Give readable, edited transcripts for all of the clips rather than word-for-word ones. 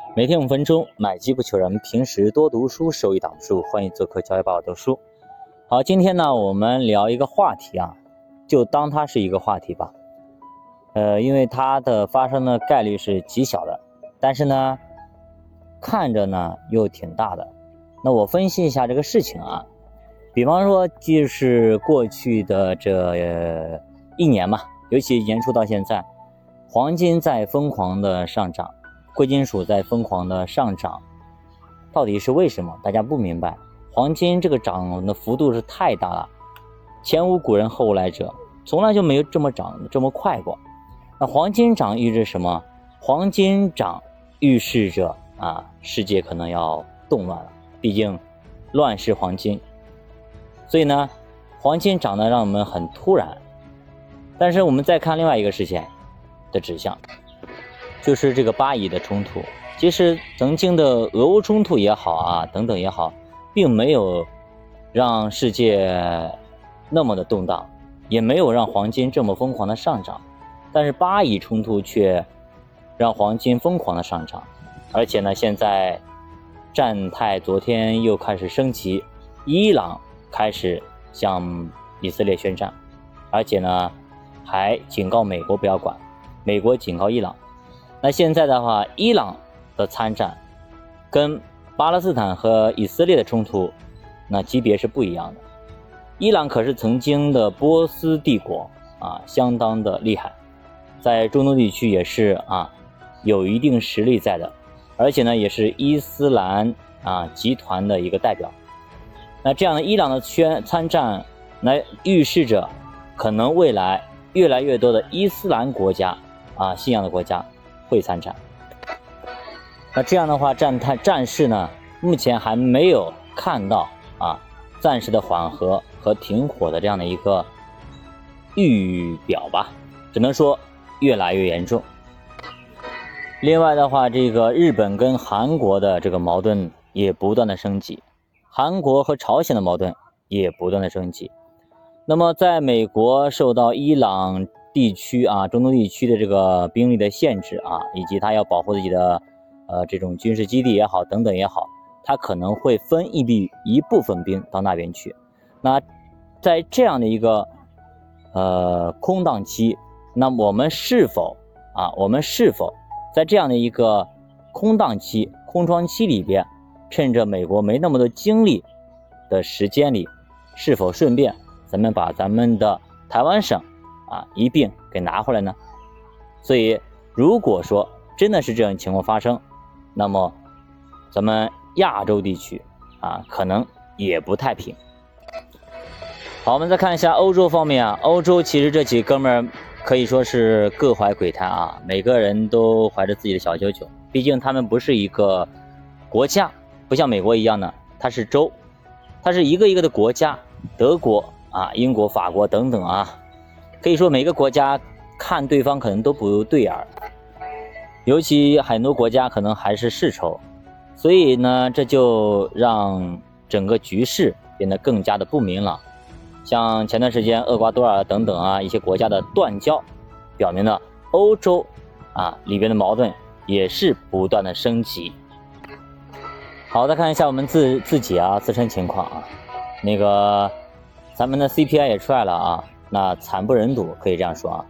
每天5分钟，买机不求人，平时多读书，收益挡不住。欢迎做客教育宝读书。好，今天呢，我们聊一个话题啊，就当它是一个话题吧。因为它的发生的概率是极小的，但是呢，看着呢又挺大的。那我分析一下这个事情啊，比方说就是过去的这一年嘛，尤其年初到现在，黄金在疯狂的上涨，贵金属在疯狂的上涨，到底是为什么？大家不明白。黄金这个涨的幅度是太大了，前无古人后无来者，从来就没有这么涨这么快过。那黄金涨预示什么？黄金涨预示着世界可能要动乱了，毕竟乱世黄金。所以呢，黄金涨得让我们很突然。但是我们再看另外一个事件的指向，就是这个巴以的冲突。其实曾经的俄乌冲突也好啊，等等也好，并没有让世界那么的动荡，也没有让黄金这么疯狂的上涨。但是巴以冲突却让黄金疯狂的上涨，而且呢，现在战态昨天又开始升级，伊朗开始向以色列宣战，而且呢还警告美国不要管，美国警告伊朗。那现在的话，伊朗的参战跟巴勒斯坦和以色列的冲突那级别是不一样的。伊朗可是曾经的波斯帝国相当的厉害，在中东地区也是有一定实力在的，而且呢也是伊斯兰集团的一个代表。那这样的伊朗的参战，来预示着可能未来越来越多的伊斯兰国家信仰的国家会参战。那这样的话，战事呢目前还没有看到暂时的缓和和停火的这样的一个预表吧，只能说越来越严重。另外的话，这个日本跟韩国的这个矛盾也不断的升级，韩国和朝鲜的矛盾也不断的升级。那么在美国受到伊朗地区中东地区的这个兵力的限制以及他要保护自己的这种军事基地也好等等也好，他可能会分一部分兵到那边去。那在这样的一个空档期，那我们是否在这样的一个空窗期里边，趁着美国没那么多精力的时间里，是否顺便咱们把咱们的台湾省一并给拿回来呢？所以如果说真的是这样情况发生，那么咱们亚洲地区可能也不太平。好，我们再看一下欧洲方面欧洲其实这几哥们儿可以说是各怀鬼胎每个人都怀着自己的小九九，毕竟他们不是一个国家，不像美国一样的它是州，它是一个一个的国家，德国英国、法国等等可以说每个国家看对方可能都不对眼，尤其很多国家可能还是世仇，所以呢这就让整个局势变得更加的不明朗。像前段时间厄瓜多尔等等一些国家的断交，表明了欧洲里边的矛盾也是不断的升级。好，再看一下我们自己自身情况那个咱们的 CPI 也出来了那惨不忍睹，可以这样说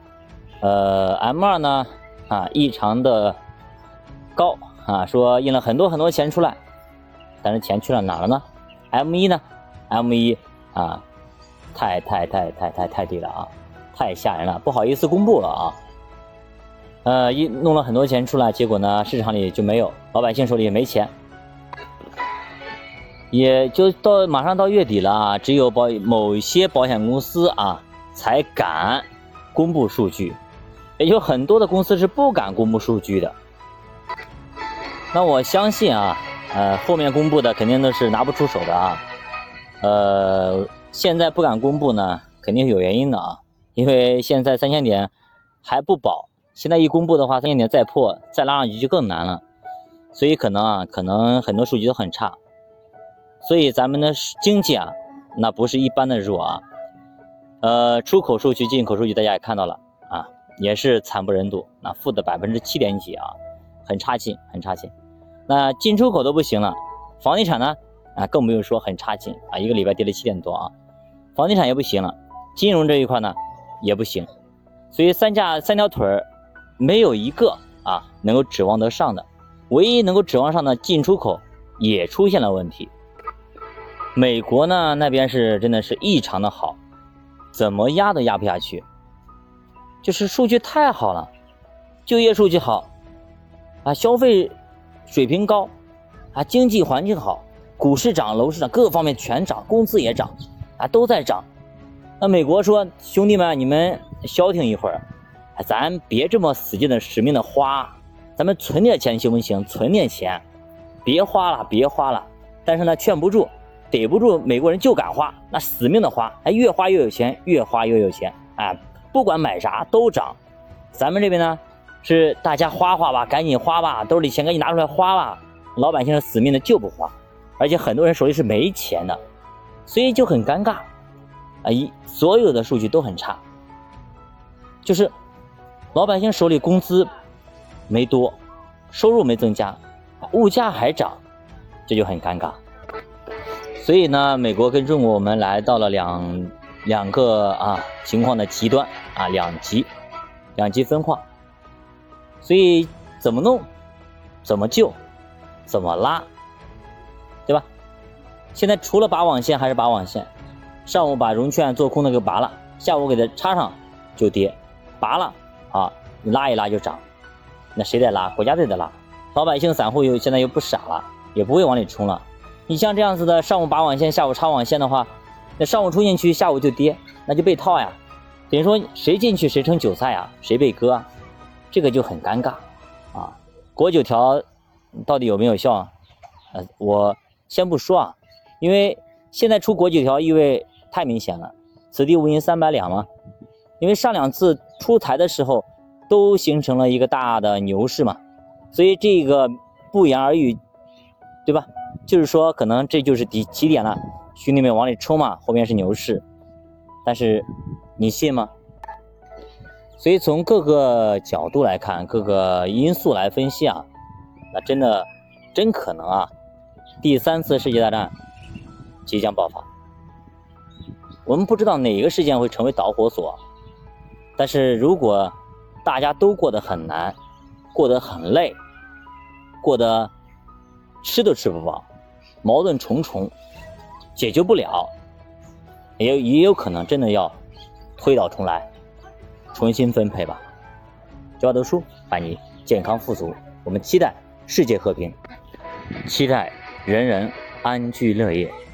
M2 呢异常的高说印了很多钱出来，但是钱去了哪了呢？ M1 呢 M1 太低了太吓人了，不好意思公布了弄了很多钱出来，结果呢市场里就没有，老百姓手里也没钱，也就马上到月底了只有某一些保险公司才敢公布数据，也有很多的公司是不敢公布数据的。那我相信后面公布的肯定都是拿不出手的现在不敢公布呢肯定是有原因的因为现在3000点还不保，现在一公布的话3000点再破再拉上去就更难了，所以可能很多数据都很差。所以咱们的经济那不是一般的弱出口数据进口数据大家也看到了也是惨不忍睹，那负的7点几很差劲。 那进出口都不行了，房地产呢更不用说很差劲啊，一个礼拜跌了7点多啊，房地产也不行了，金融这一块呢也不行，所以三条腿没有一个能够指望得上的，唯一能够指望上的进出口也出现了问题。美国呢那边是真的是异常的好，怎么压都压不下去，就是数据太好了，就业数据好消费水平高经济环境好，股市涨，楼市涨，各方面全涨，工资也涨都在涨。那美国说兄弟们，你们消停一会儿，咱别这么死劲的使命的花，咱们存点钱行不行？存点钱，别花了。但是呢劝不住逮不住，美国人就敢花，那死命的花，越花越有钱，越花越有钱，不管买啥都涨。咱们这边呢是大家花吧，赶紧花吧，兜里钱赶紧拿出来花吧，老百姓是死命的就不花，而且很多人手里是没钱的，所以就很尴尬所有的数据都很差，就是老百姓手里工资没多，收入没增加，物价还涨，这就很尴尬。所以呢美国跟中国我们来到了两个情况的极端两极分化。所以怎么弄，怎么救，怎么拉，对吧？现在除了拔网线还是拔网线，上午把融券做空的给拔了，下午给它插上就跌，拔了拉一拉就涨，那谁在拉？国家队在拉，老百姓散户现在又不傻了，也不会往里冲了。你像这样子的上午拔网线下午插网线的话，那上午冲进去下午就跌，那就被套呀，等于说谁进去谁成韭菜谁被割这个就很尴尬国九条到底有没有效我先不说因为现在出国九条意味太明显了，此地无银300两嘛，因为上2次出台的时候都形成了一个大的牛市嘛，所以这个不言而喻，对吧？就是说可能这就是起点了，兄弟们往里冲嘛，后面是牛市，但是你信吗？所以从各个角度来看，各个因素来分析那真可能第3次世界大战即将爆发。我们不知道哪个事件会成为导火索，但是如果大家都过得很难，过得很累，过得吃都吃不饱，矛盾重重，解决不了，也有可能真的要推倒重来，重新分配吧。教我读书伴你健康富足，我们期待世界和平，期待人人安居乐业。